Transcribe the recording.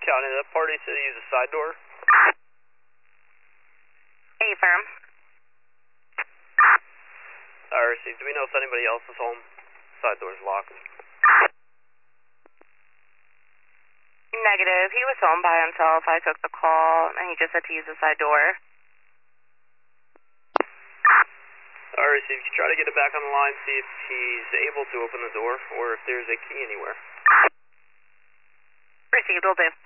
County, that party said he used a side door. Affirm. RC, do we know if anybody else is home? Side door's locked. Negative. He was home by himself. I took the call, and he just said to use the side door. RC, if you try to get him back on the line, see if he's able to open the door or if there's a key anywhere. Received, will do.